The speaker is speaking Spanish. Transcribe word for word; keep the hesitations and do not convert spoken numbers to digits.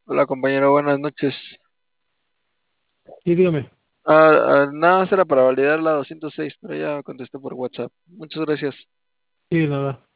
Hola compañero, buenas noches. Sí, dígame. Ah, ah, nada más era para validar la doscientos seis, pero ya contesté por WhatsApp. Muchas gracias. Sí, nada.